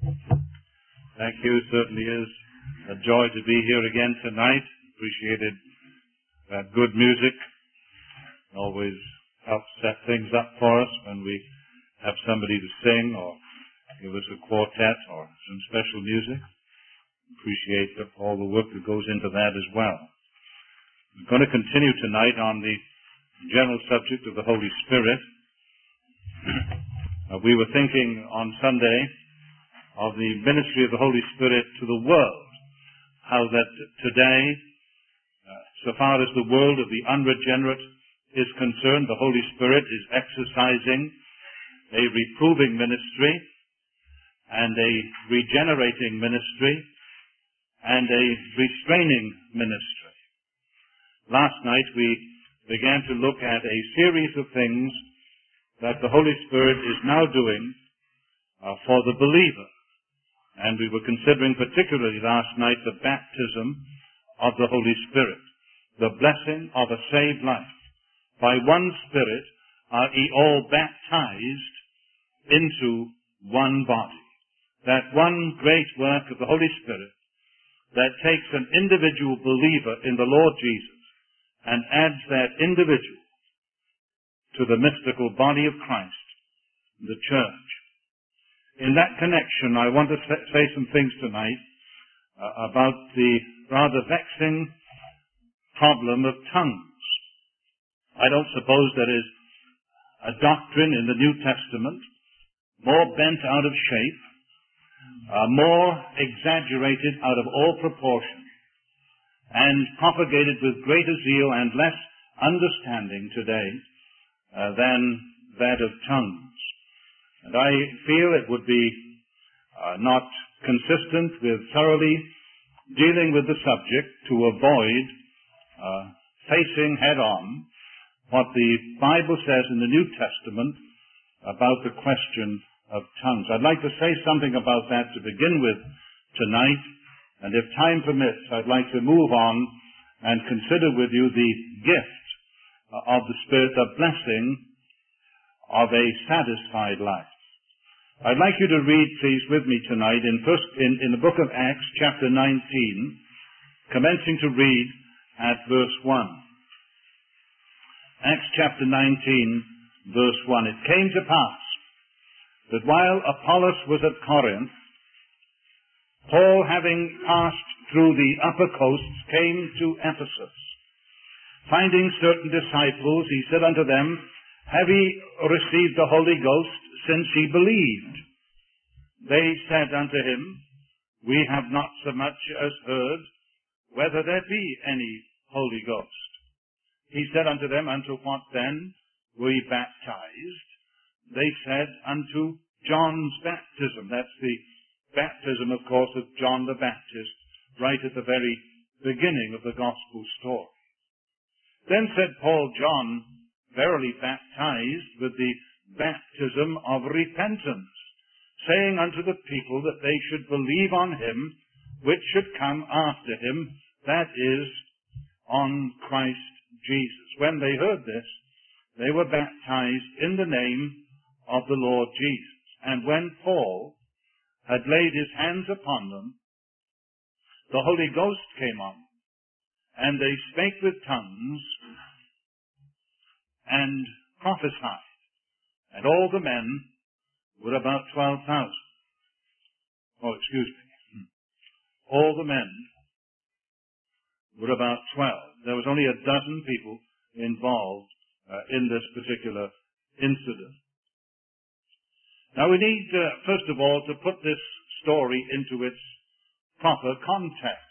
Thank you. It certainly is a joy to be here again tonight. Appreciated that good music. Always helps set things up for us when we have somebody to sing or give us a quartet or some special music. Appreciate all the work that goes into that as well. We're going to continue tonight on the general subject of the Holy Spirit. We were thinking on Sunday of the ministry of the Holy Spirit to the world. How that today, so far as the world of the unregenerate is concerned, the Holy Spirit is exercising a reproving ministry and a regenerating ministry and a restraining ministry. Last night we began to look at a series of things that the Holy Spirit is now doing for the believer. And we were considering particularly last night the baptism of the Holy Spirit, the blessing of a saved life. By one Spirit are ye all baptized into one body. That one great work of the Holy Spirit that takes an individual believer in the Lord Jesus and adds that individual to the mystical body of Christ, the church. In that connection, I want to say some things tonight about the rather vexing problem of tongues. I don't suppose there is a doctrine in the New Testament more bent out of shape, more exaggerated out of all proportion, and propagated with greater zeal and less understanding today than that of tongues. And I feel it would be not consistent with thoroughly dealing with the subject to avoid facing head-on what the Bible says in the New Testament about the question of tongues. I'd like to say something about that to begin with tonight, and if time permits, I'd like to move on and consider with you the gift of the Spirit, the blessing of a satisfied life. I'd like you to read, please, with me tonight in the book of Acts, chapter 19, commencing to read at verse 1. Acts chapter 19, verse 1. It came to pass that while Apollos was at Corinth, Paul, having passed through the upper coasts, came to Ephesus. Finding certain disciples, he said unto them, Have ye received the Holy Ghost since ye believed? They said unto him, We have not so much as heard whether there be any Holy Ghost. He said unto them, Unto what then were ye baptized? They said, Unto John's baptism. That's the baptism, of course, of John the Baptist, right at the very beginning of the gospel story. Then said Paul, John verily baptized with the baptism of repentance, saying unto the people that they should believe on him which should come after him, that is, on Christ Jesus. When they heard this, they were baptized in the name of the Lord Jesus. And when Paul had laid his hands upon them, the Holy Ghost came on them, and they spake with tongues and prophesied. And all the men were about 12,000. All the men were about 12. There was only a dozen people involved in this particular incident. Now we need, first of all, to put this story into its proper context.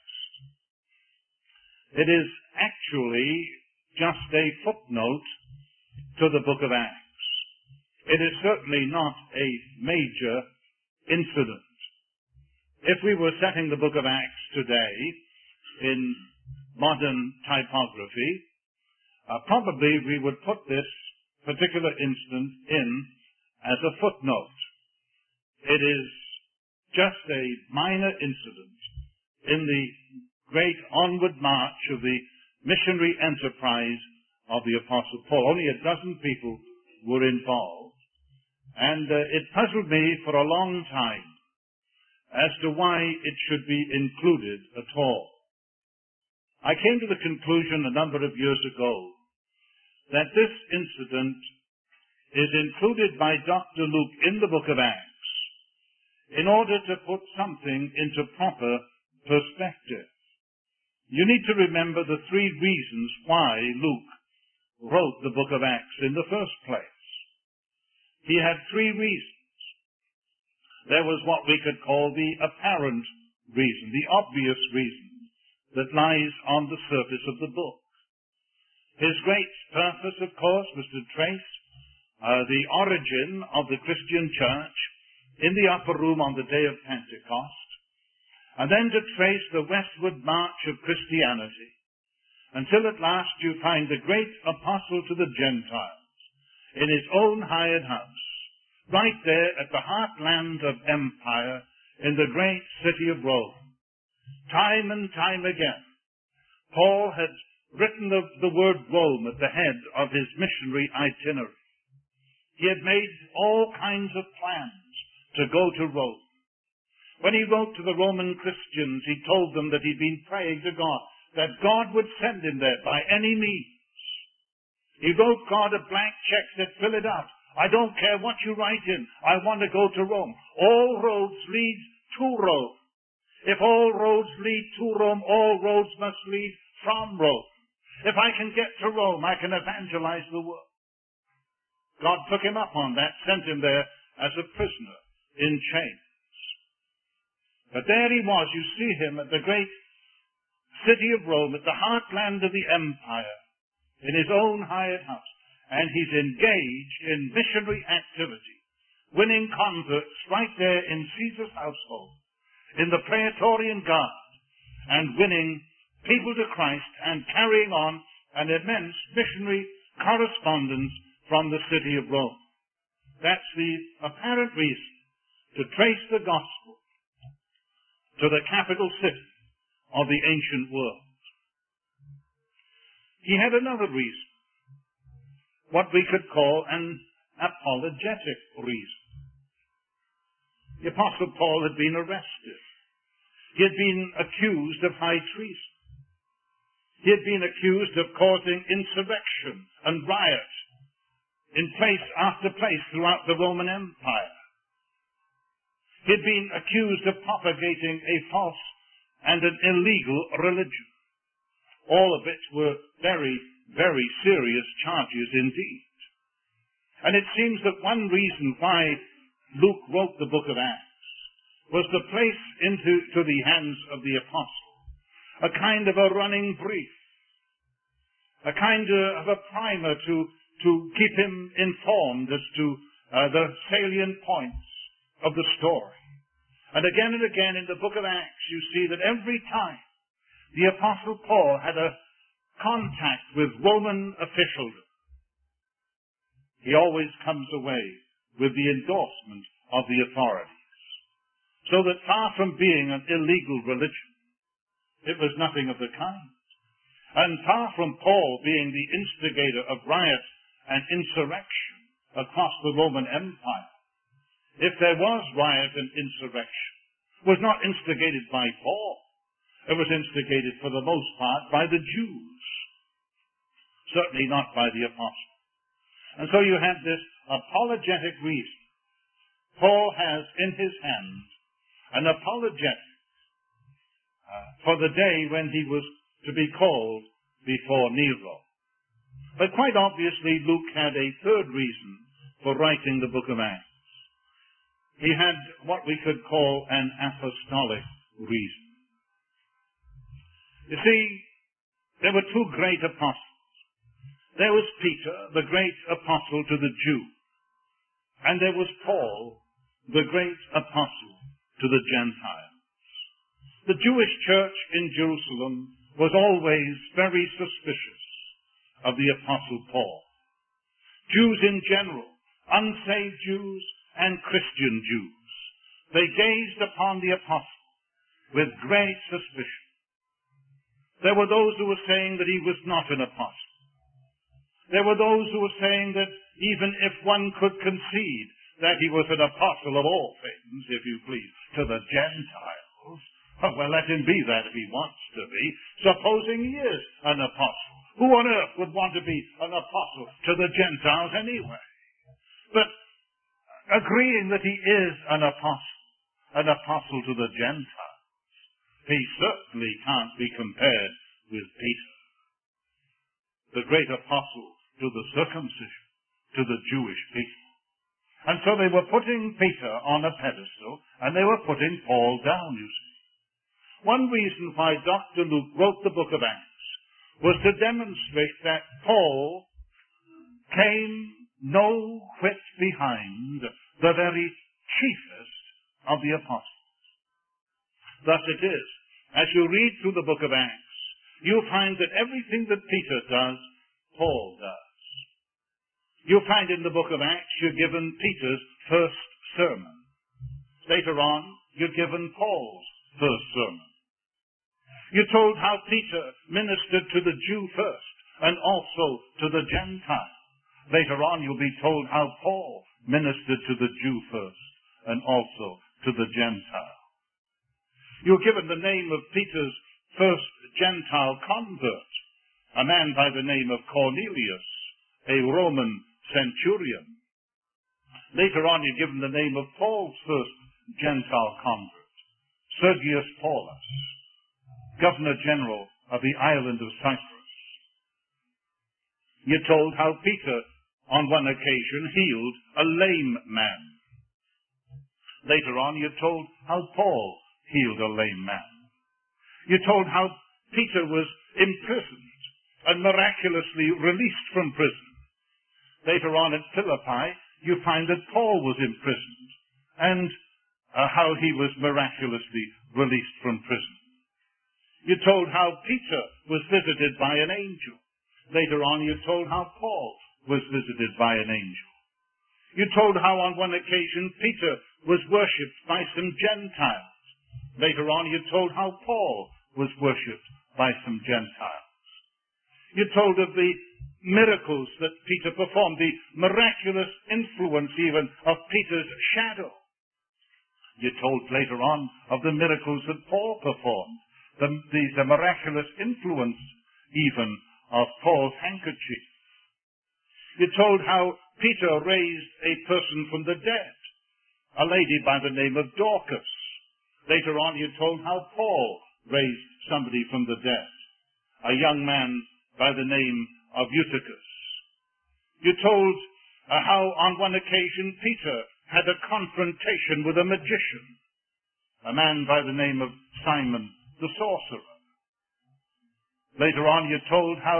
It is actually just a footnote to the book of Acts. It is certainly not a major incident. If we were setting the book of Acts today in modern typography, probably we would put this particular incident in as a footnote. It is just a minor incident in the great onward march of the missionary enterprise of the Apostle Paul. Only a dozen people were involved. And it puzzled me for a long time as to why it should be included at all. I came to the conclusion a number of years ago that this incident is included by Dr. Luke in the book of Acts in order to put something into proper perspective. You need to remember the three reasons why Luke wrote the book of Acts in the first place. He had three reasons. There was what we could call the apparent reason, the obvious reason that lies on the surface of the book. His great purpose, of course, was to trace the origin of the Christian church in the upper room on the day of Pentecost, and then to trace the westward march of Christianity until at last you find the great apostle to the Gentiles in his own hired house, right there at the heartland of empire in the great city of Rome. Time and time again, Paul had written the word Rome at the head of his missionary itinerary. He had made all kinds of plans to go to Rome. When he wrote to the Roman Christians, he told them that he'd been praying to God, that God would send him there by any means. He wrote God a blank check, said, fill it out. I don't care what you write in. I want to go to Rome. All roads lead to Rome. If all roads lead to Rome, all roads must lead from Rome. If I can get to Rome, I can evangelize the world. God took him up on that, sent him there as a prisoner in chains. But there he was. You see him at the great city of Rome, at the heartland of the empire, in his own hired house. And he's engaged in missionary activity, winning converts right there in Caesar's household, in the Praetorian Guard, and winning people to Christ and carrying on an immense missionary correspondence from the city of Rome. That's the apparent reason to trace the gospel to the capital city of the ancient world. He had another reason, what we could call an apologetic reason. The Apostle Paul had been arrested. He had been accused of high treason. He had been accused of causing insurrection and riot in place after place throughout the Roman Empire. He had been accused of propagating a false and an illegal religion. All of it were very, very serious charges indeed. And it seems that one reason why Luke wrote the book of Acts was to place into the hands of the apostle a kind of a running brief, a kind of a primer to keep him informed as to the salient points of the story. And again in the book of Acts you see that every time the Apostle Paul had a contact with Roman officialdom, he always comes away with the endorsement of the authorities. So that far from being an illegal religion, it was nothing of the kind. And far from Paul being the instigator of riot and insurrection across the Roman Empire, if there was riot and insurrection, it was not instigated by Paul. It was instigated for the most part by the Jews. Certainly not by the apostle. And so you have this apologetic reason. Paul has in his hands an apologetic for the day when he was to be called before Nero. But quite obviously Luke had a third reason for writing the book of Acts. He had what we could call an apostolic reason. You see, there were two great apostles. There was Peter, the great apostle to the Jew, and there was Paul, the great apostle to the Gentiles. The Jewish church in Jerusalem was always very suspicious of the apostle Paul. Jews in general, unsaved Jews and Christian Jews, they gazed upon the apostle with great suspicion. There were those who were saying that he was not an apostle. There were those who were saying that even if one could concede that he was an apostle of all things, Christians, if you please, to the Gentiles, well, let him be that if he wants to be, supposing he is an apostle. Who on earth would want to be an apostle to the Gentiles anyway? But agreeing that he is an apostle to the Gentiles, he certainly can't be compared with Peter, the great apostle to the circumcision, to the Jewish people. And so they were putting Peter on a pedestal, and they were putting Paul down, you see. One reason why Dr. Luke wrote the book of Acts was to demonstrate that Paul came no whit behind the very chiefest of the apostles. Thus it is, as you read through the book of Acts, you find that everything that Peter does, Paul does. You find in the book of Acts you're given Peter's first sermon. Later on, you're given Paul's first sermon. You're told how Peter ministered to the Jew first and also to the Gentile. Later on, you'll be told how Paul ministered to the Jew first and also to the Gentile. You're given the name of Peter's first Gentile convert, a man by the name of Cornelius, a Roman centurion. Later on, you're given the name of Paul's first Gentile convert, Sergius Paulus, Governor General of the island of Cyprus. You're told how Peter, on one occasion, healed a lame man. Later on, you're told how Paul healed a lame man. You're told how Peter was imprisoned and miraculously released from prison. Later on at Philippi, you find that Paul was imprisoned and how he was miraculously released from prison. You're told how Peter was visited by an angel. Later on, you're told how Paul was visited by an angel. You're told how on one occasion Peter was worshipped by some Gentiles. Later on, you're told how Paul was worshipped by some Gentiles. You're told of the miracles that Peter performed, the miraculous influence even of Peter's shadow. You're told later on of the miracles that Paul performed, the miraculous influence even of Paul's handkerchief. You're told how Peter raised a person from the dead, a lady by the name of Dorcas. Later on, you're told how Paul raised somebody from the dead, a young man by the name of Eutychus. You're told how on one occasion Peter had a confrontation with a magician, a man by the name of Simon the sorcerer. Later on, you're told how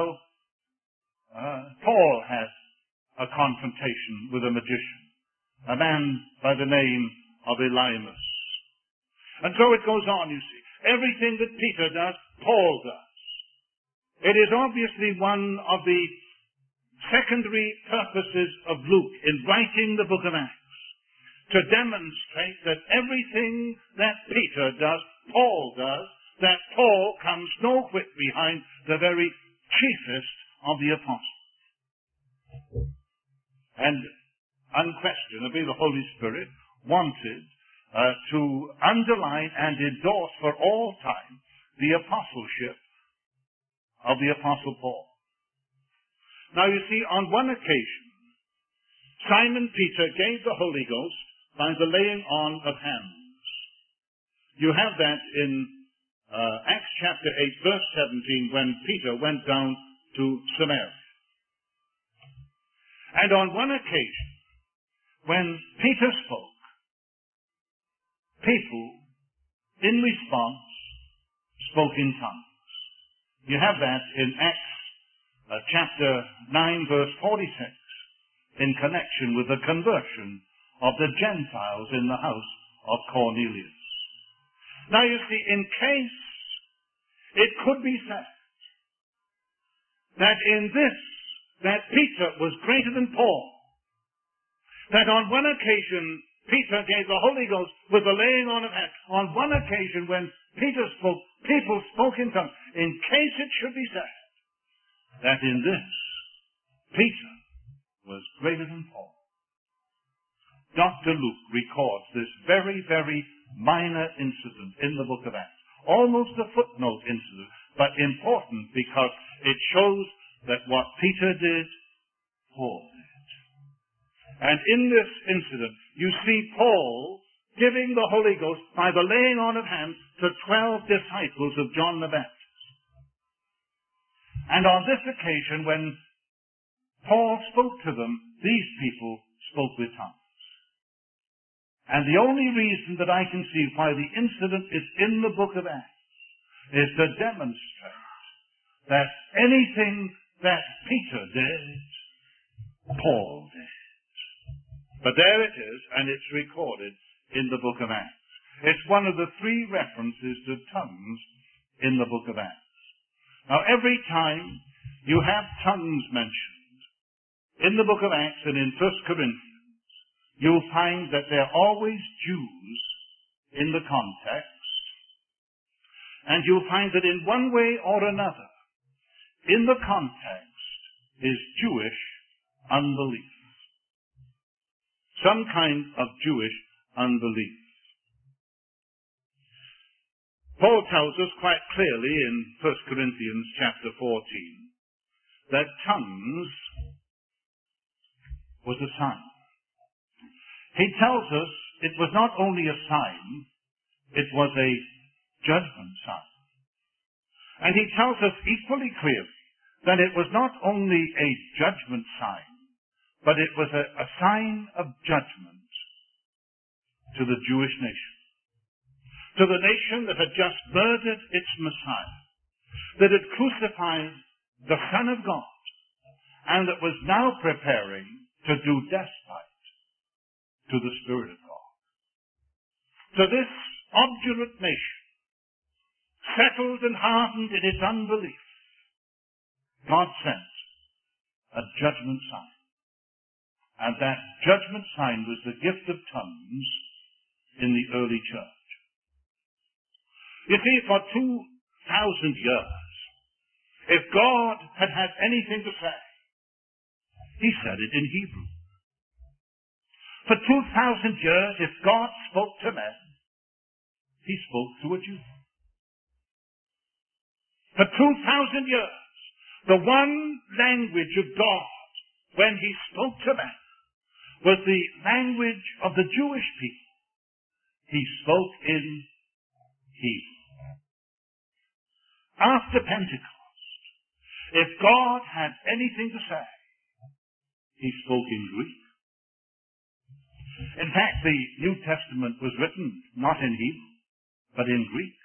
Paul had a confrontation with a magician, a man by the name of Elymas. And so it goes on, you see. Everything that Peter does, Paul does. It is obviously one of the secondary purposes of Luke in writing the book of Acts, to demonstrate that everything that Peter does, Paul does, that Paul comes no whit behind the very chiefest of the apostles. And unquestionably, the Holy Spirit wanted to underline and endorse for all time the apostleship of the Apostle Paul. Now you see, on one occasion, Simon Peter gave the Holy Ghost by the laying on of hands. You have that in Acts chapter 8, verse 17, when Peter went down to Samaria. And on one occasion, when Peter spoke, people, in response, spoke in tongues. You have that in Acts chapter 9, verse 46, in connection with the conversion of the Gentiles in the house of Cornelius. Now you see, in case it could be said that in this, that Peter was greater than Paul, that on one occasion Peter gave the Holy Ghost with the laying on of hands, on one occasion when Peter spoke, people spoke in tongues. In case it should be said that in this, Peter was greater than Paul. Dr. Luke records this very, very minor incident in the book of Acts. Almost a footnote incident, but important because it shows that what Peter did, Paul did. And in this incident, you see Paul giving the Holy Ghost by the laying on of hands to 12 disciples of John the Baptist. And on this occasion, when Paul spoke to them, these people spoke with tongues. And the only reason that I can see why the incident is in the book of Acts is to demonstrate that anything that Peter did, Paul did. But there it is, and it's recorded in the book of Acts. It's one of the three references to tongues in the book of Acts. Now, every time you have tongues mentioned in the book of Acts and in 1 Corinthians, you'll find that they're always Jews in the context. And you'll find that in one way or another, in the context, is Jewish unbelief. Some kind of Jewish unbelief. Paul tells us quite clearly in 1 Corinthians chapter 14 that tongues was a sign. He tells us it was not only a sign, it was a judgment sign. And he tells us equally clearly that it was not only a judgment sign, but it was a sign of judgment to the Jewish nation. To the nation that had just murdered its Messiah, that had crucified the Son of God, and that was now preparing to do despite to the Spirit of God. To this obdurate nation, settled and hardened in its unbelief, God sent a judgment sign. And that judgment sign was the gift of tongues in the early church. You see, for 2,000 years, if God had had anything to say, he said it in Hebrew. For 2,000 years, if God spoke to men, he spoke to a Jew. For 2,000 years, the one language of God, when he spoke to men, was the language of the Jewish people. He spoke in Hebrew. After Pentecost, if God had anything to say, he spoke in Greek. In fact, the New Testament was written not in Hebrew, but in Greek.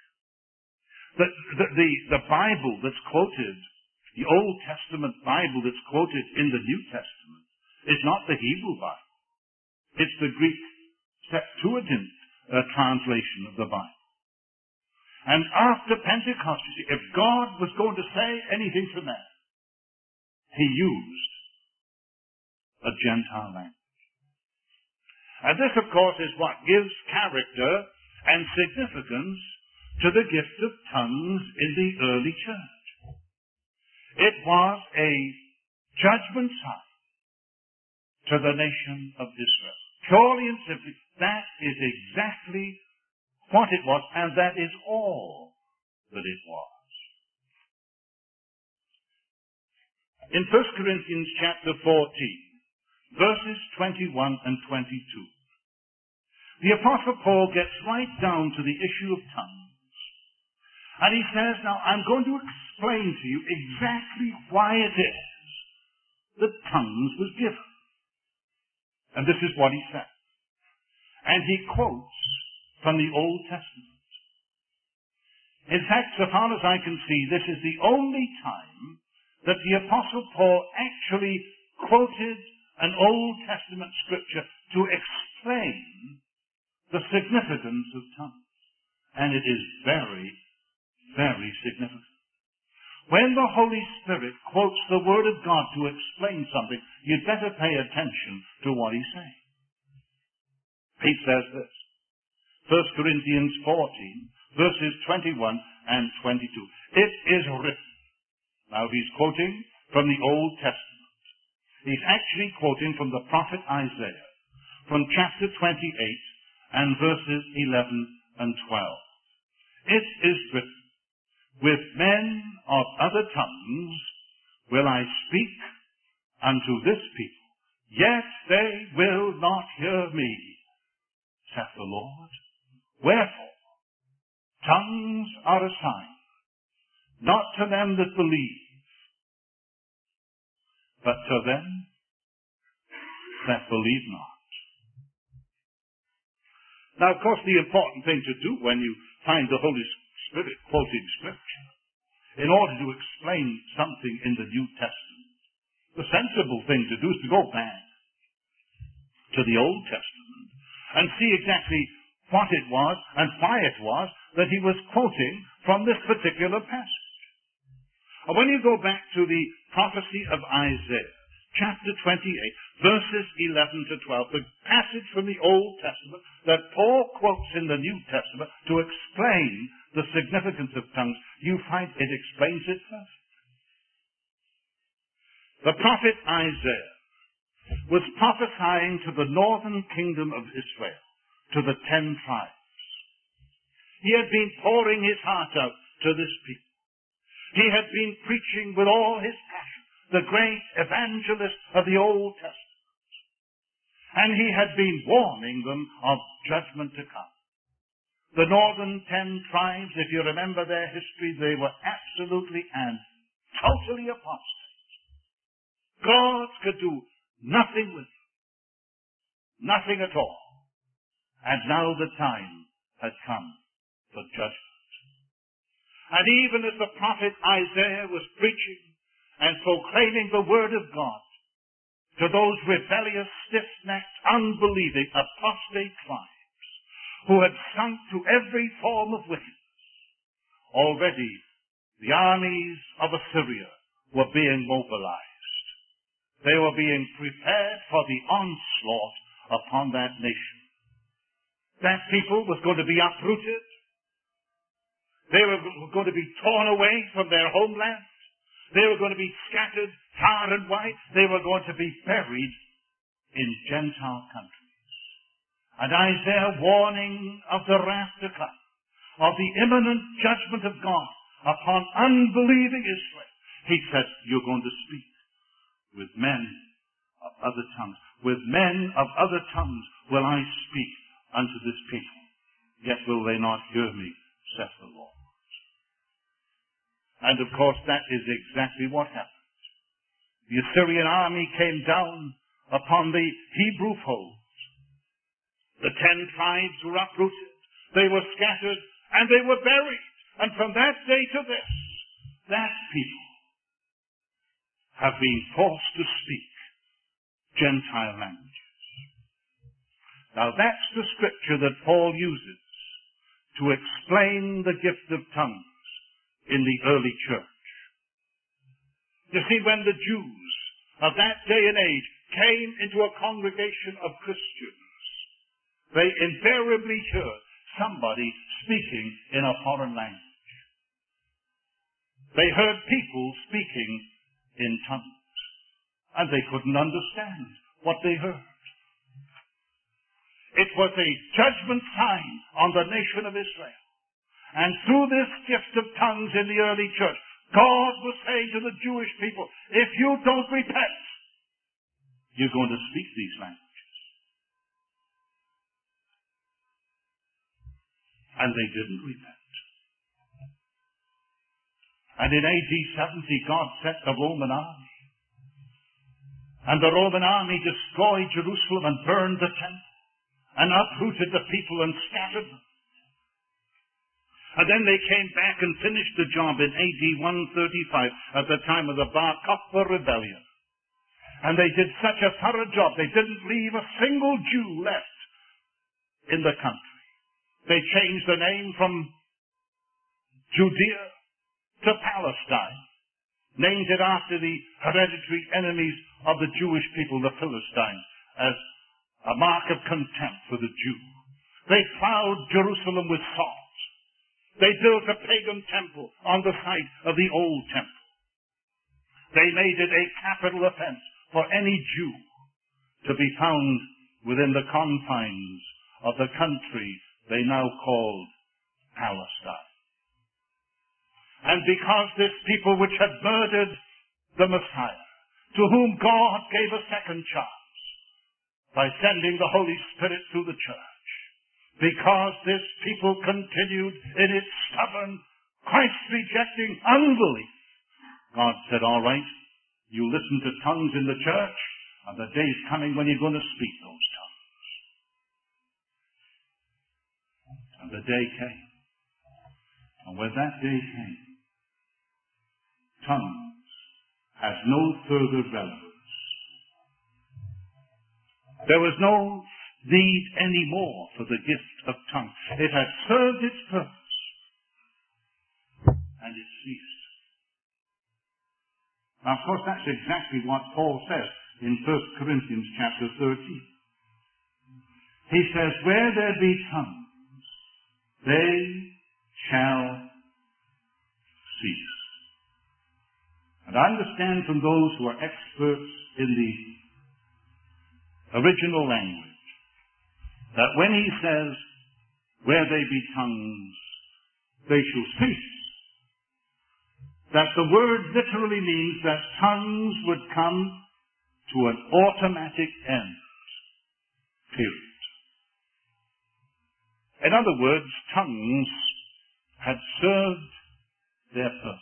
The Bible that's quoted, the Old Testament Bible that's quoted in the New Testament, is not the Hebrew Bible. It's the Greek Septuagint translation of the Bible. And after Pentecost, you see, if God was going to say anything to men, he used a Gentile language. And this, of course, is what gives character and significance to the gift of tongues in the early church. It was a judgment sign to the nation of Israel. Purely and simply, that is exactly what it was, and that is all that it was. In 1 Corinthians chapter 14, verses 21 and 22, the Apostle Paul gets right down to the issue of tongues. And he says, now I'm going to explain to you exactly why it is that tongues was given. And this is what he says. And he quotes from the Old Testament. In fact, so far as I can see, this is the only time that the Apostle Paul actually quoted an Old Testament scripture to explain the significance of tongues. And it is very, very significant. When the Holy Spirit quotes the Word of God to explain something, you'd better pay attention to what he's saying. He says this, 1 Corinthians 14, verses 21 and 22. It is written. Now he's quoting from the Old Testament. He's actually quoting from the prophet Isaiah. from chapter 28 and verses 11 and 12. It is written, with men of other tongues will I speak unto this people, yet they will not hear me, saith the Lord. Wherefore, tongues are a sign, not to them that believe, but to them that believe not. Now, of course, the important thing to do when you find the Holy Spirit quoting Scripture, in order to explain something in the New Testament, the sensible thing to do is to go back to the Old Testament and see exactly what it was and why it was that he was quoting from this particular passage. And when you go back to the prophecy of Isaiah, chapter 28, verses 11 to 12, the passage from the Old Testament that Paul quotes in the New Testament to explain the significance of tongues, you find it explains it first. The prophet Isaiah was prophesying to the northern kingdom of Israel, to the 10 tribes. He had been pouring his heart out to this people. He had been preaching with all his passion, the great evangelist of the Old Testament. And he had been warning them of judgment to come. The northern 10 tribes, if you remember their history, they were absolutely and totally apostate. God could do nothing with them. Nothing at all. And now the time had come for judgment. And even as the prophet Isaiah was preaching and proclaiming the word of God to those rebellious, stiff-necked, unbelieving, apostate tribes who had sunk to every form of wickedness, already the armies of Assyria were being mobilized. They were being prepared for the onslaught upon that nation. That people was going to be uprooted. They were going to be torn away from their homeland. They were going to be scattered far and wide. They were going to be buried in Gentile countries. And Isaiah, warning of the wrath to come, of the imminent judgment of God upon unbelieving Israel, he says, you're going to speak with men of other tongues. With men of other tongues will I speak unto this people, yet will they not hear me, saith the Lord. And of course that is exactly what happened. The Assyrian army came down upon the Hebrew fold. The 10 tribes were uprooted. They were scattered and they were buried. And from that day to this, that people have been forced to speak Gentile languages. Now that's the scripture that Paul uses to explain the gift of tongues in the early church. You see, when the Jews of that day and age came into a congregation of Christians, they invariably heard somebody speaking in a foreign language. They heard people speaking in tongues, and they couldn't understand what they heard. It was a judgment sign on the nation of Israel. And through this gift of tongues in the early church, God was saying to the Jewish people, if you don't repent, you're going to speak these languages. And they didn't repent. And in AD 70, God sent the Roman army. And the Roman army destroyed Jerusalem and burned the temple and uprooted the people and scattered them. And then they came back and finished the job in AD 135 at the time of the Bar Kokhba rebellion. And they did such a thorough job, they didn't leave a single Jew left in the country. They changed the name from Judea to Palestine, named it after the hereditary enemies of the Jewish people, the Philistines, as a mark of contempt for the Jew. They plowed Jerusalem with salt. They built a pagan temple on the site of the old temple. They made it a capital offense for any Jew to be found within the confines of the country they now called Palestine. And because this people which had murdered the Messiah, to whom God gave a second chance by sending the Holy Spirit through the church, because this people continued in its stubborn, Christ-rejecting unbelief, God said, all right, you listen to tongues in the church, and the day's coming when you're going to speak those tongues. And the day came. And when that day came, tongues has no further relevance. There was no need anymore for the gift of tongues. It had served its purpose, and it ceased. Now, of course, that's exactly what Paul says in 1 Corinthians chapter 13. He says, where there be tongues, they shall cease. And I understand from those who are experts in the original language that when he says, where they be tongues, they shall cease, that the word literally means that tongues would come to an automatic end. Period. In other words, tongues had served their purpose.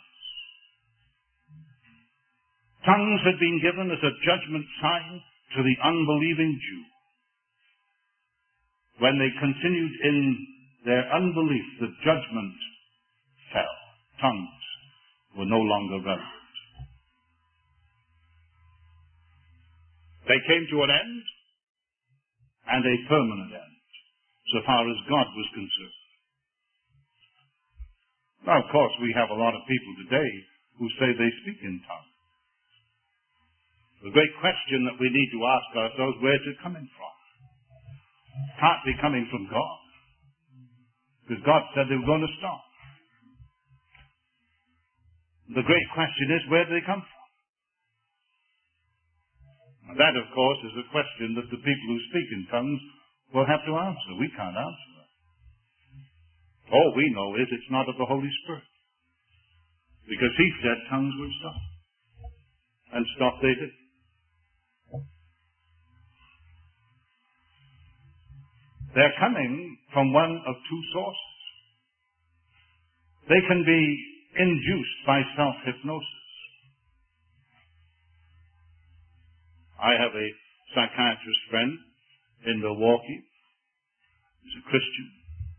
Tongues had been given as a judgment sign to the unbelieving Jew. When they continued in their unbelief, the judgment fell. Tongues were no longer relevant. They came to an end, and a permanent end, so far as God was concerned. Now, of course, we have a lot of people today who say they speak in tongues. The great question that we need to ask ourselves, where's it coming from? It can't be coming from God, because God said they were going to stop. The great question is, where do they come from? And that, of course, is a question that the people who speak in tongues will have to answer. We can't answer that. All we know is it's not of the Holy Spirit, because He said tongues would stop. And stop they did. They're coming from one of two sources. They can be induced by self-hypnosis. I have a psychiatrist friend in Milwaukee. He's a Christian.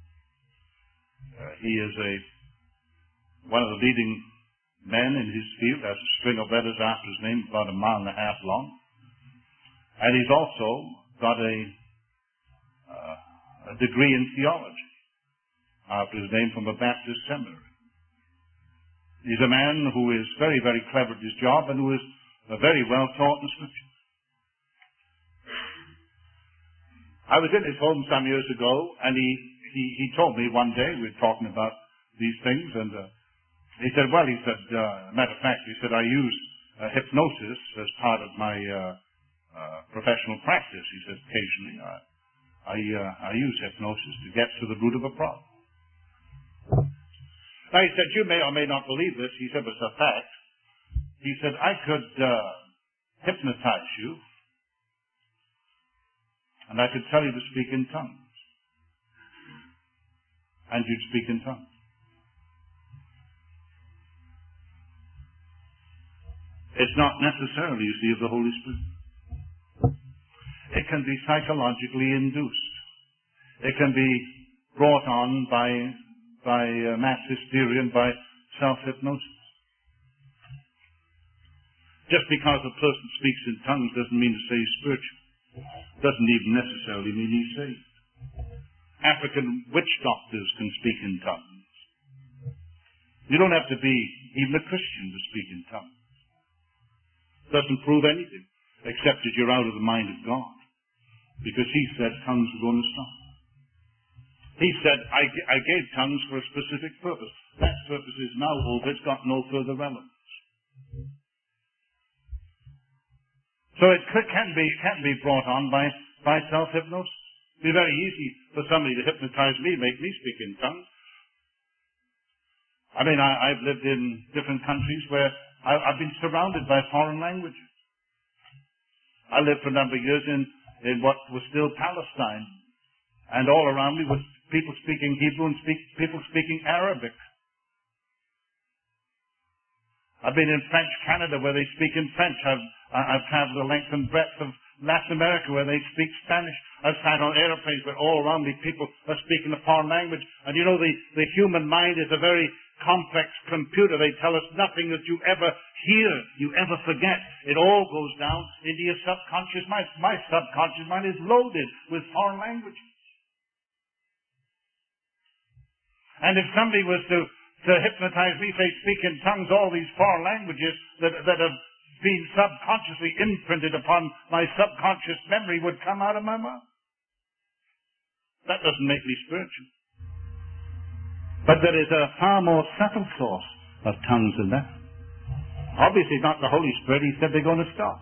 He is one of the leading men in his field, has a string of letters after his name, about 1.5 miles long. And he's also got a degree in theology after his name from a Baptist seminary. He's a man who is very, very clever at his job and who is very well taught in Scripture. I was in his home some years ago, and he told me one day, we were talking about these things, and he said, matter of fact, he said, I use hypnosis as part of my professional practice. He said, occasionally I use hypnosis to get to the root of a problem. Now, he said, you may or may not believe this. He said, but it's a fact. He said, I could hypnotize you, and I could tell you to speak in tongues. And you'd speak in tongues. It's not necessarily, you see, of the Holy Spirit. It can be psychologically induced. It can be brought on by mass hysteria and by self-hypnosis. Just because a person speaks in tongues doesn't mean to say he's spiritual. Doesn't even necessarily mean he's saved. African witch doctors can speak in tongues. You don't have to be even a Christian to speak in tongues. Doesn't prove anything, except that you're out of the mind of God. Because He said tongues were going to stop. He said, I gave tongues for a specific purpose. That purpose is now over. It's got no further relevance. So it can be brought on by by self-hypnosis. It'd be very easy for somebody to hypnotize me, make me speak in tongues. I mean, I've lived in different countries where I've been surrounded by foreign languages. I lived for a number of years in what was still Palestine. And all around me was people speaking Hebrew and people speaking Arabic. I've been in French Canada where they speak in French. I've traveled the length and breadth of Latin America where they speak Spanish. I've sat on airplanes where all around me people are speaking a foreign language. And you know, the human mind is a very complex computer. They tell us nothing that you ever hear, you ever forget. It all goes down into your subconscious mind. My subconscious mind is loaded with foreign languages. And if somebody was to hypnotize me, say, speak in tongues, all these foreign languages that have been subconsciously imprinted upon my subconscious memory would come out of my mouth. That doesn't make me spiritual. But there is a far more subtle source of tongues than that. Obviously not the Holy Spirit. He said they're going to stop.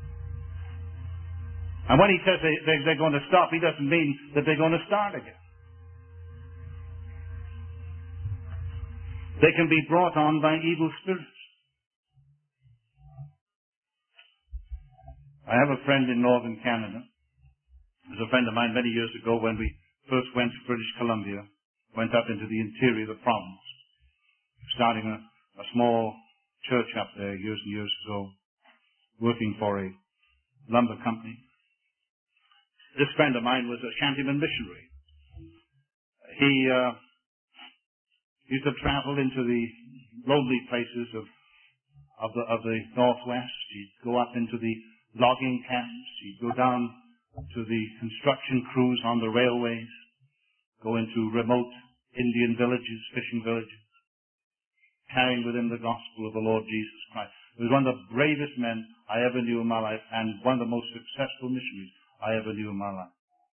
And when he says they're going to stop, he doesn't mean that they're going to start again. They can be brought on by evil spirits. I have a friend in northern Canada. He was a friend of mine many years ago when we first went to British Columbia, went up into the interior of the province, starting a small church up there years and years ago, working for a lumber company. This friend of mine was a shantyman missionary. He used to travel into the lonely places of the northwest. He'd go up into the logging camps. He'd go down to the construction crews on the railways, go into remote Indian villages, fishing villages, carrying with him the gospel of the Lord Jesus Christ. He was one of the bravest men I ever knew in my life and one of the most successful missionaries I ever knew in my life.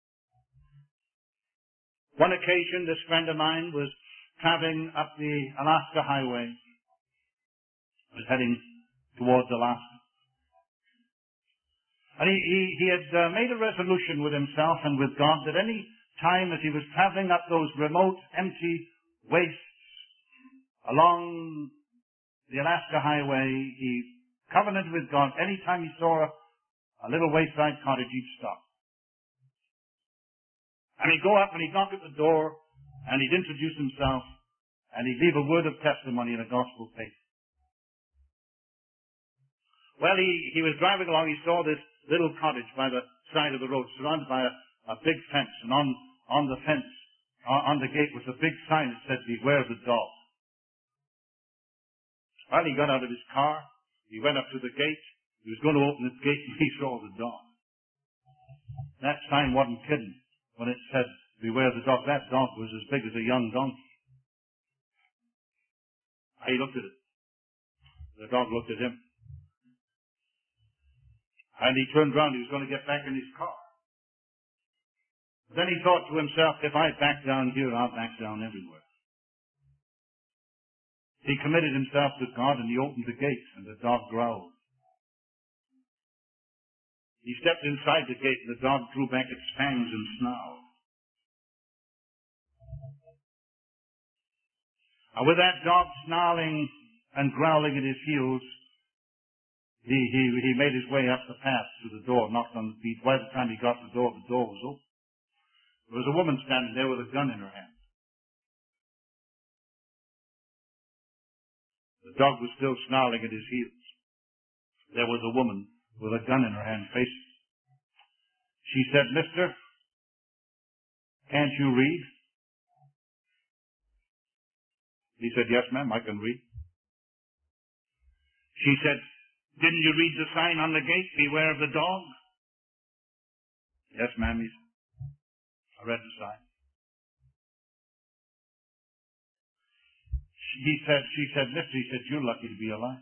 One occasion, this friend of mine was traveling up the Alaska Highway, was heading towards Alaska. And he had made a resolution with himself and with God that any time as he was traveling up those remote, empty wastes along the Alaska Highway, he covenanted with God. Any time he saw a little wayside cottage, he'd stop. And he'd go up and he'd knock at the door and he'd introduce himself and he'd leave a word of testimony in a gospel faith. Well, he was driving along. He saw this little cottage by the side of the road, surrounded by a big fence. And on the fence, on the gate, was a big sign that said, "Beware the dog." Well, he got out of his car. He went up to the gate. He was going to open the gate, and he saw the dog. That sign wasn't kidding when it said, "Beware the dog." That dog was as big as a young donkey. He looked at it. The dog looked at him. And he turned around. He was going to get back in his car. Then he thought to himself, if I back down here, I'll back down everywhere. He committed himself to God and he opened the gate and the dog growled. He stepped inside the gate and the dog drew back its fangs and snarled. And with that dog snarling and growling at his heels, he made his way up the path to the door, knocked on the door. By the time he got to the door was open. There was a woman standing there with a gun in her hand. The dog was still snarling at his heels. There was a woman with a gun in her hand facing. She said, "Mister, can't you read?" He said, "Yes, ma'am, I can read." She said, "Didn't you read the sign on the gate, 'Beware of the dog'?" "Yes, ma'am," he said. "I read the sign." She said, "Mister," he said, "you're lucky to be alive.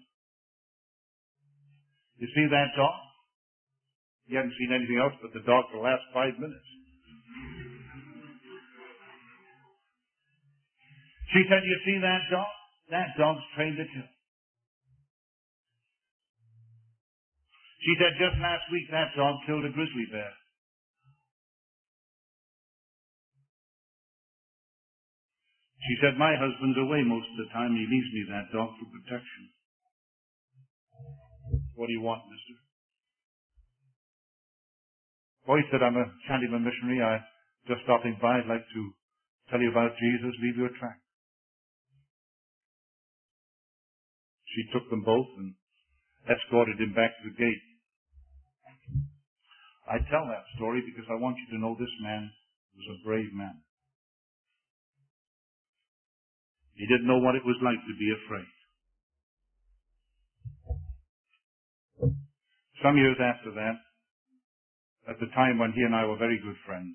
You see that dog? You haven't seen anything else but the dog for the last 5 minutes." She said, "You see that dog? That dog's trained to kill." She said, "Just last week that dog killed a grizzly bear." She said, my husband's away most of the time. He leaves me that dog for protection. What do you want, mister? Oh, he said, I'm a Shantyman missionary. I'm just stopping by. I'd like to tell you about Jesus. Leave you a tract. She took them both and escorted him back to the gate. I tell that story because I want you to know this man was a brave man. He didn't know what it was like to be afraid. Some years after that, at the time when he and I were very good friends,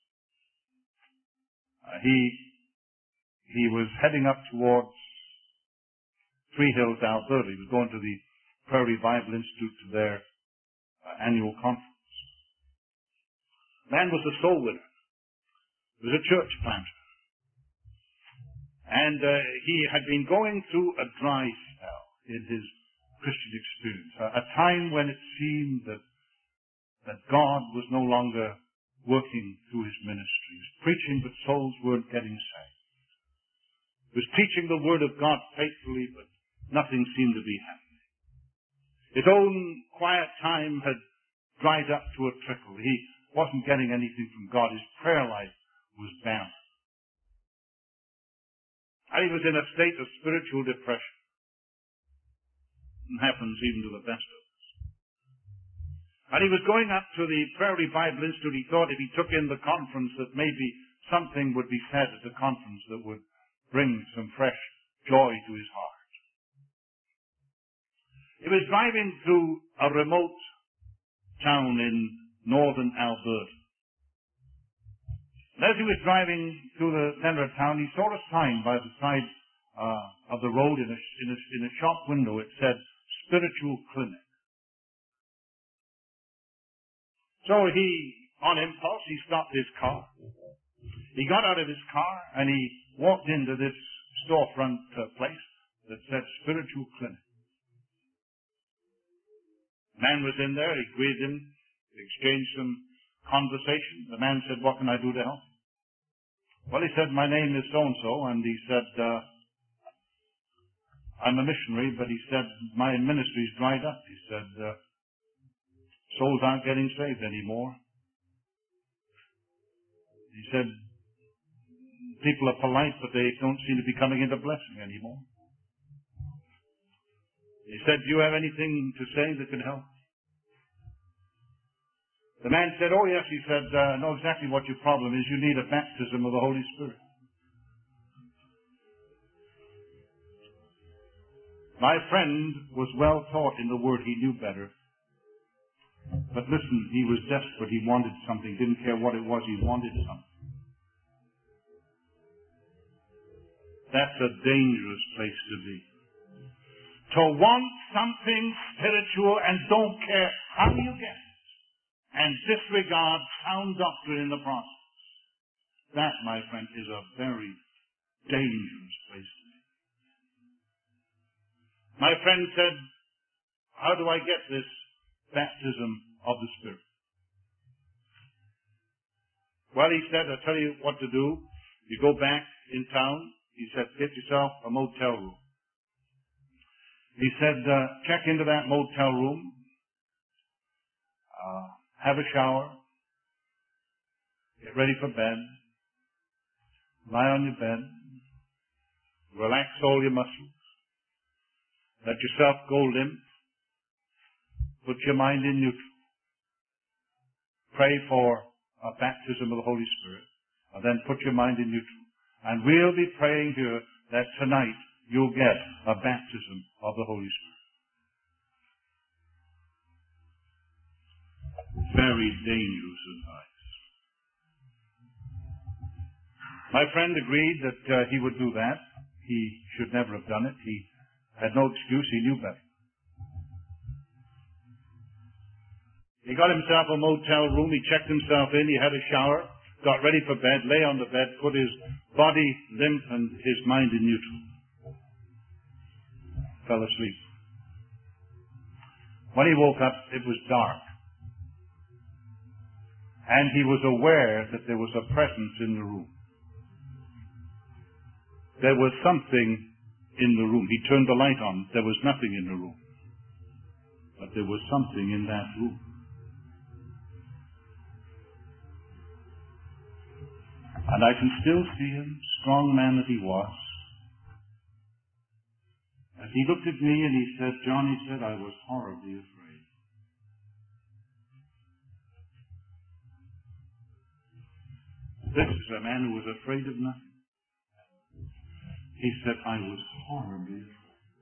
he was heading up towards Three Hills, Alberta. He was going to the Prairie Bible Institute to their annual conference. Man was a soul winner. He was a church planter. And he had been going through a dry spell in his Christian experience, a time when it seemed that God was no longer working through his ministry. He was preaching, but souls weren't getting saved. He was teaching the Word of God faithfully, but nothing seemed to be happening. His own quiet time had dried up to a trickle. He wasn't getting anything from God. His prayer life was barren. And he was in a state of spiritual depression. It happens even to the best of us. And he was going up to the Prairie Bible Institute. He thought if he took in the conference that maybe something would be said at the conference that would bring some fresh joy to his heart. He was driving through a remote town in northern Alberta. And as he was driving through the center of town, he saw a sign by the side of the road in a shop window. It said, Spiritual Clinic. So on impulse, he stopped his car. He got out of his car and he walked into this storefront place that said Spiritual Clinic. The man was in there. He greeted him, exchanged some conversation. The man said, what can I do to help? Well, he said, my name is so-and-so, and he said, I'm a missionary, but he said, my ministry's dried up. He said, souls aren't getting saved anymore. He said, people are polite, but they don't seem to be coming into blessing anymore. He said, do you have anything to say that can help? The man said, oh yes, he said, I know exactly what your problem is. You need a baptism of the Holy Spirit. My friend was well taught in the Word. He knew better. But listen, he was desperate. He wanted something. Didn't care what it was. He wanted something. That's a dangerous place to be. To want something spiritual and don't care how you get it, and disregard sound doctrine in the process. That, my friend, is a very dangerous place to be. My friend said, how do I get this baptism of the Spirit? Well, he said, I'll tell you what to do. You go back in town. He said, get yourself a motel room. He said, check into that motel room, have a shower, get ready for bed, lie on your bed, relax all your muscles, let yourself go limp, put your mind in neutral, pray for a baptism of the Holy Spirit, and then put your mind in neutral. And we'll be praying here that tonight you'll get a baptism of the Holy Spirit. Very dangerous advice. My friend agreed that he would do that. He should never have done it. He had no excuse. He knew better. He got himself a motel room. He checked himself in. He had a shower, got ready for bed, lay on the bed, put his body limp and his mind in neutral. Fell asleep. When he woke up, it was dark. And he was aware that there was a presence in the room. There was something in the room. He turned the light on. There was nothing in the room. But there was something in that room. And I can still see him, strong man that he was. As he looked at me and he said, John, he said, I was horribly afraid. This is a man who was afraid of nothing. He said, I was horribly afraid.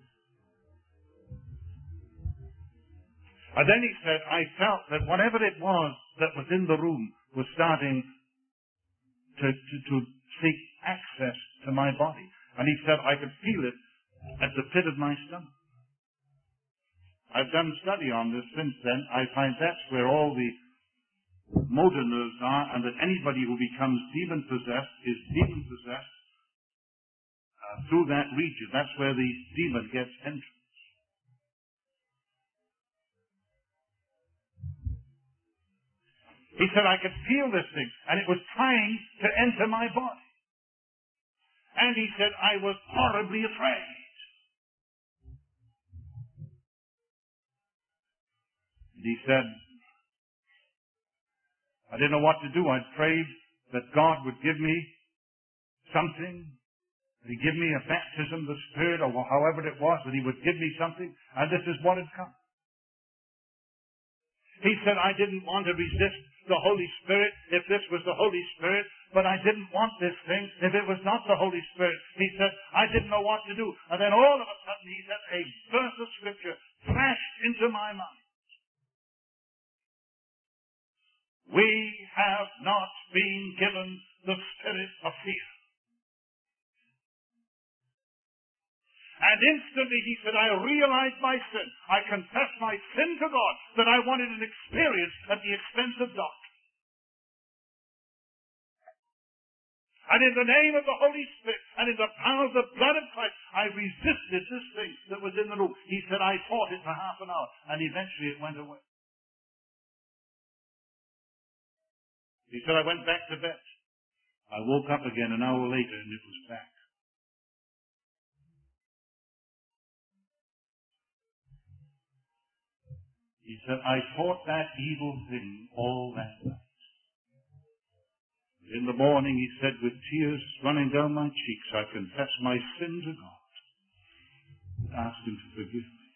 And then he said, I felt that whatever it was that was in the room was starting to seek access to my body. And he said, I could feel it at the pit of my stomach. I've done study on this since then. I find that's where all the motor nerves are, and that anybody who becomes demon-possessed is demon-possessed through that region. That's where the demon gets entrance. He said, I could feel this thing, and it was trying to enter my body. And he said, I was horribly afraid. And he said, I didn't know what to do. I prayed that God would give me something. That He'd give me a baptism of the Spirit, or however it was, that He would give me something. And this is what had come. He said, I didn't want to resist the Holy Spirit if this was the Holy Spirit, but I didn't want this thing if it was not the Holy Spirit. He said, I didn't know what to do. And then all of a sudden, he said, a verse of Scripture flashed into my mind. We have not been given the spirit of fear. And instantly he said, I realized my sin. I confessed my sin to God, that I wanted an experience at the expense of doctrine. And in the name of the Holy Spirit and in the power of the blood of Christ, I resisted this thing that was in the room. He said, I fought it for half an hour, and eventually it went away. He said, I went back to bed. I woke up again an hour later, and it was back. He said, I fought that evil thing all that night. In the morning, he said, with tears running down my cheeks, I confessed my sin to God and asked Him to forgive me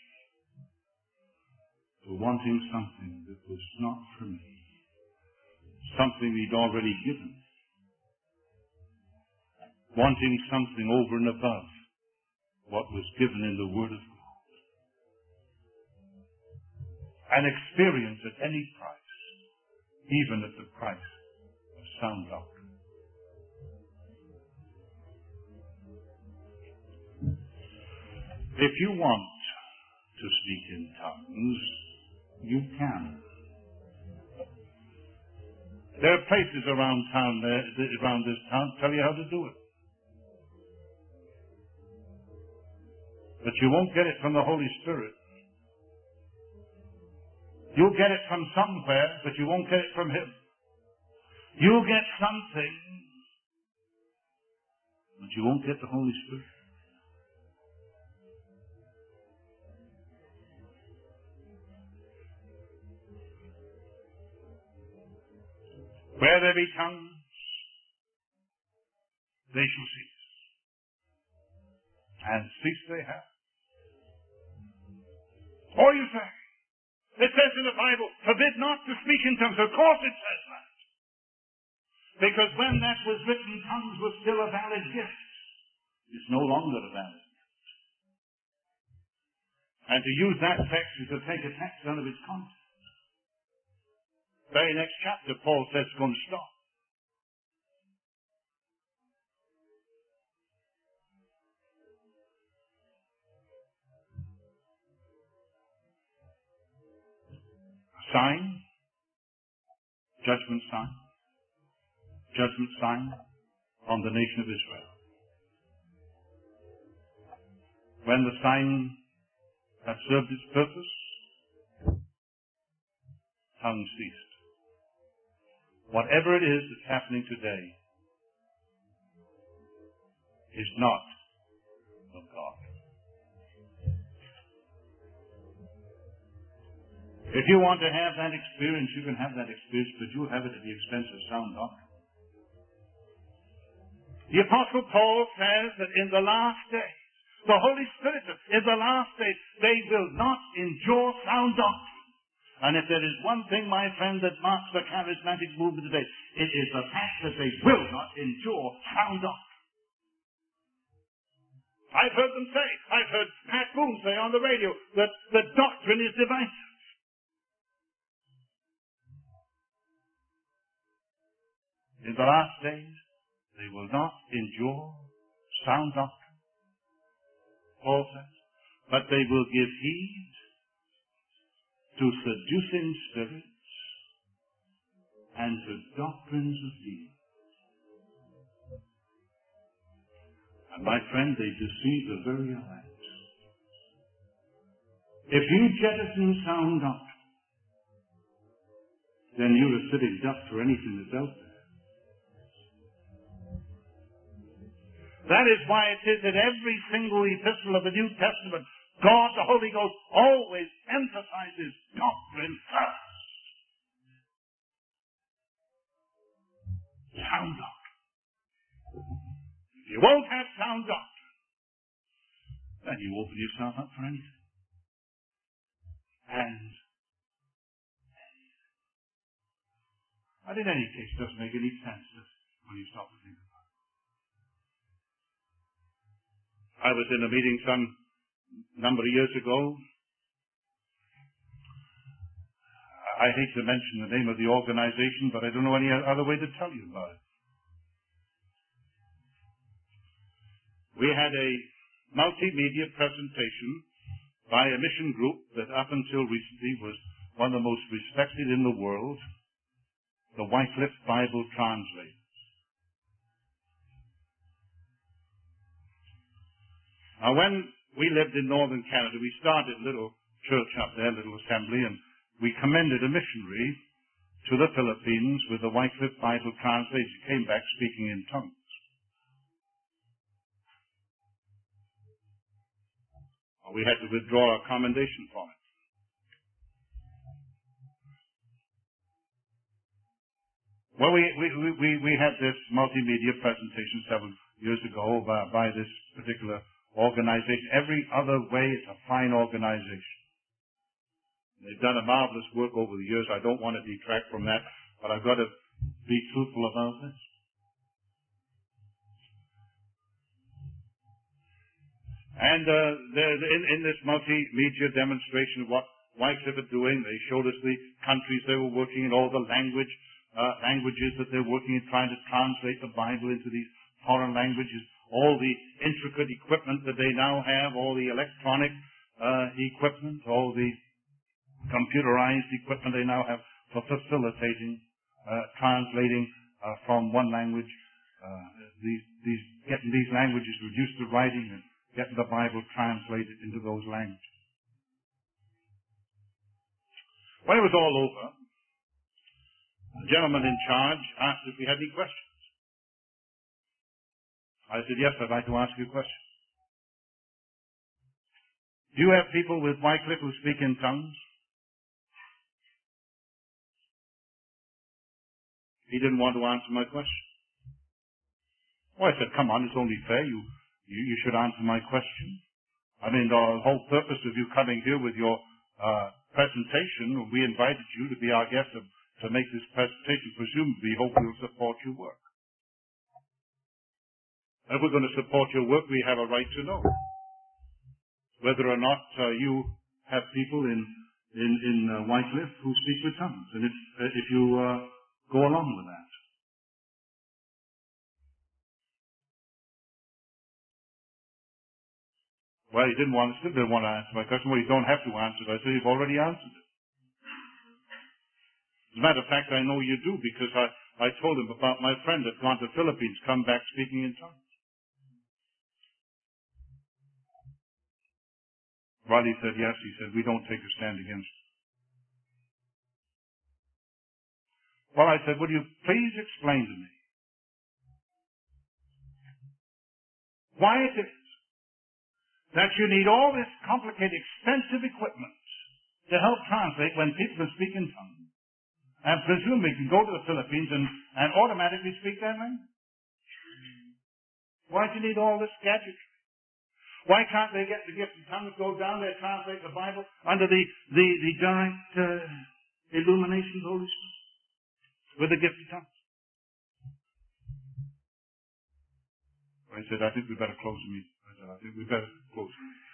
for wanting something that was not for me, something He'd already given, wanting something over and above what was given in the Word of God. An experience at any price, even at the price of sound doctrine. If you want to speak in tongues, you can. There are places around town, around this town, tell you how to do it. But you won't get it from the Holy Spirit. You'll get it from somewhere, but you won't get it from Him. You'll get something, but you won't get the Holy Spirit. Where there be tongues, they shall cease. And cease they have. Or you say, it says in the Bible, forbid not to speak in tongues. Of course it says that. Because when that was written, tongues was still a valid gift. It's no longer a valid gift. And to use that text is to take a text out of its context. Very next chapter, Paul says it's going to stop. Sign, judgment sign on the nation of Israel. When the sign had served its purpose, tongues ceased. Whatever it is that's happening today, is not of God. If you want to have that experience, you can have that experience, but you'll have it at the expense of sound doctrine. The Apostle Paul says that in the last days, the Holy Spirit says, in the last days, they will not endure sound doctrine. And if there is one thing, my friend, that marks the charismatic movement today, it is the fact that they will not endure sound doctrine. I've heard them say, I've heard Pat Boone say on the radio that the doctrine is divisive. In the last days, they will not endure sound doctrine, Paul says, but they will give heed to seducing spirits and to doctrines of demons. And my friend, they deceive the very elect. If you jettison sound doctrine, then you're a sitting duck for anything that's out there. That is why it is that every single epistle of the New Testament, God, the Holy Ghost, always emphasizes doctrine first. Sound doctrine. If you won't have sound doctrine, then you open yourself up for anything. But in any case, it doesn't make any sense when you stop to think about it. I was in a meeting some number of years ago. I hate to mention the name of the organization, but I don't know any other way to tell you about it. We had a multimedia presentation by a mission group that up until recently was one of the most respected in the world, the Wycliffe Bible Translators. Now, when we lived in northern Canada, we started a little church up there, a little assembly, and we commended a missionary to the Philippines with the Wycliffe Bible Translators. He came back speaking in tongues. We had to withdraw a commendation from it. Well, we had this multimedia presentation several years ago by this particular organization. Every other way, it's a fine organization. They've done a marvelous work over the years. I don't want to detract from that, but I've got to be truthful about this. And in this multimedia demonstration of what Wycliffe are doing, they showed us the countries they were working in, all the languages that they're working in, trying to translate the Bible into these foreign languages, all the intricate equipment that they now have, all the electronic equipment, all the computerized equipment they now have for facilitating, translating from one language, getting these languages reduced to writing and getting the Bible translated into those languages. When it was all over, the gentleman in charge asked if we had any questions. I said, yes, I'd like to ask you a question. Do you have people with Wycliffe who speak in tongues? He didn't want to answer my question. Well, I said, come on, it's only fair. You should answer my question. I mean, the whole purpose of you coming here with your presentation, we invited you to be our guest to make this presentation. Presumably, hope we'll support your work. If we're going to support your work, we have a right to know whether or not you have people in Wycliffe who speak with tongues, and if you go along with that. Well, he still didn't want to answer my question. Well, you don't have to answer it. I said, you've already answered it. As a matter of fact, I know you do, because I told him about my friend that gone to the Philippines, come back speaking in tongues. Well, he said, yes. He said, we don't take a stand against it. Well, I said, would you please explain to me why it is that you need all this complicated, expensive equipment to help translate when people can speak in tongues. And presumably can go to the Philippines and automatically speak that language. Why do you need all this gadgetry? Why can't they get the gift of tongues, go down there, translate the Bible under the direct illumination of the Holy Spirit with the gift of tongues? I said, I think we better close the meeting. I said, I think we better close the meeting.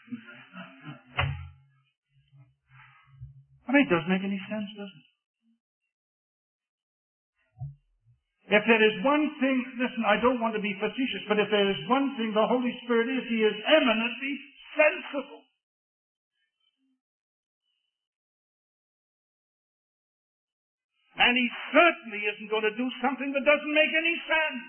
I mean, it doesn't make any sense, does it? If there is one thing, listen, I don't want to be facetious, but if there is one thing the Holy Spirit is, He is eminently sensible. And He certainly isn't going to do something that doesn't make any sense.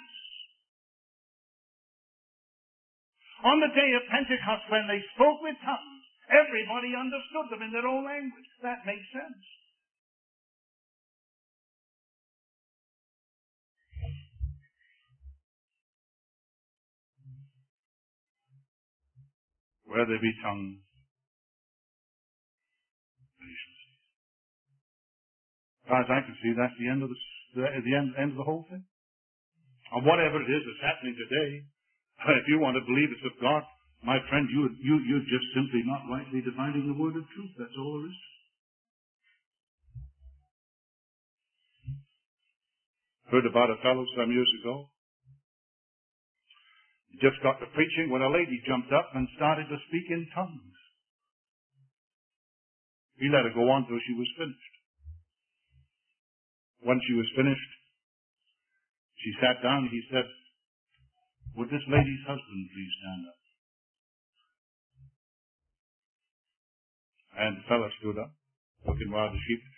On the day of Pentecost, when they spoke with tongues, everybody understood them in their own language. That makes sense. Where there be tongues, nations. As far as I can see, that's the end of end of the whole thing. And whatever it is that's happening today, if you want to believe it's of God, my friend, you're just simply not rightly dividing the word of truth. That's all there is. Heard about a fellow some years ago. He just got to preaching when a lady jumped up and started to speak in tongues. He let her go on till she was finished. When she was finished, she sat down. He said, would this lady's husband please stand up? And the fellow stood up, looking rather sheepish.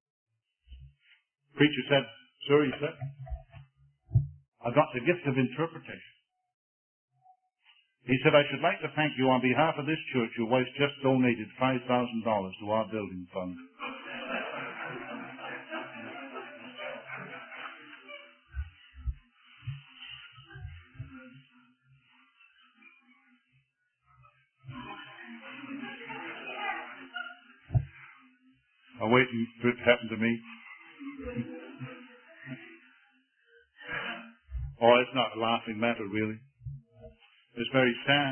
The preacher said, sir, he said, I got the gift of interpretation. He said, I should like to thank you on behalf of this church. Your wife just donated $5,000 to our building fund. I'm waiting for it to happen to me. Oh, it's not a laughing matter, really. It's very sad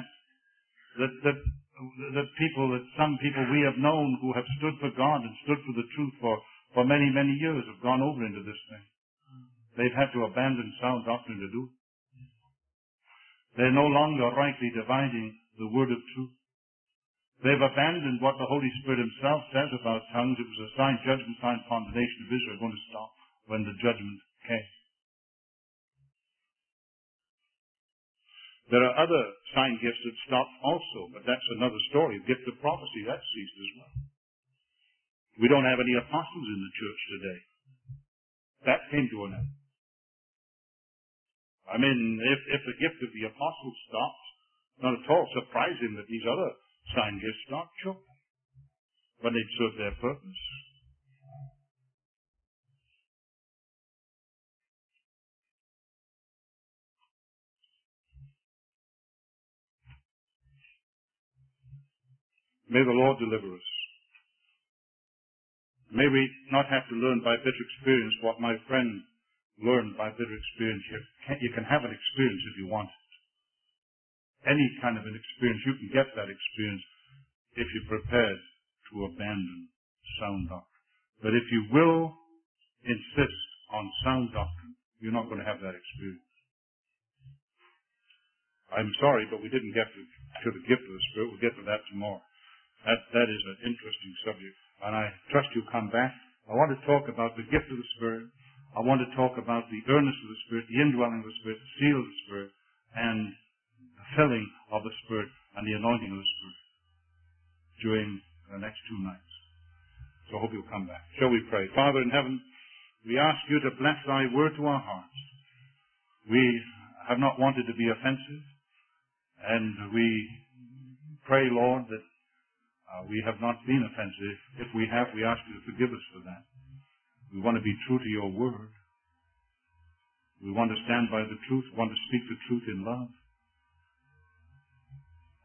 that some people we have known who have stood for God and stood for the truth for many, many years have gone over into this thing. They've had to abandon sound doctrine to do it. They're no longer rightly dividing the word of truth. They've abandoned what the Holy Spirit Himself says about tongues. It was a sign, judgment, sign, condemnation of Israel going to stop when the judgment came. There are other sign gifts that stop also, but that's another story. The gift of prophecy, that ceased as well. We don't have any apostles in the church today. That came to an end. I mean, if the gift of the apostles stops, not at all surprising that these other sign gifts stop, sure. But they serve their purpose. May the Lord deliver us. May we not have to learn by bitter experience what my friend learned by bitter experience. You can have an experience if you want it. Any kind of an experience, you can get that experience if you're prepared to abandon sound doctrine. But if you will insist on sound doctrine, you're not going to have that experience. I'm sorry, but we didn't get to the gift of the Spirit. We'll get to that tomorrow. That is an interesting subject. And I trust you'll come back. I want to talk about the gift of the Spirit. I want to talk about the earnest of the Spirit, the indwelling of the Spirit, the seal of the Spirit, and the filling of the Spirit and the anointing of the Spirit during the next 2 nights. So I hope you'll come back. Shall we pray? Father in heaven, we ask you to bless thy word to our hearts. We have not wanted to be offensive, and we pray, Lord, that we have not been offensive. If we have, we ask you to forgive us for that. We want to be true to your word. We want to stand by the truth. We want to speak the truth in love.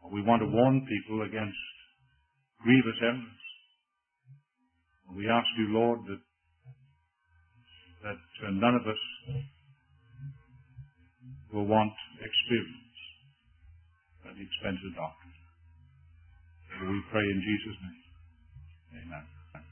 We want to warn people against grievous errors. We ask you, Lord, that none of us will want experience at the expense of doctrine. We pray in Jesus' name. Amen.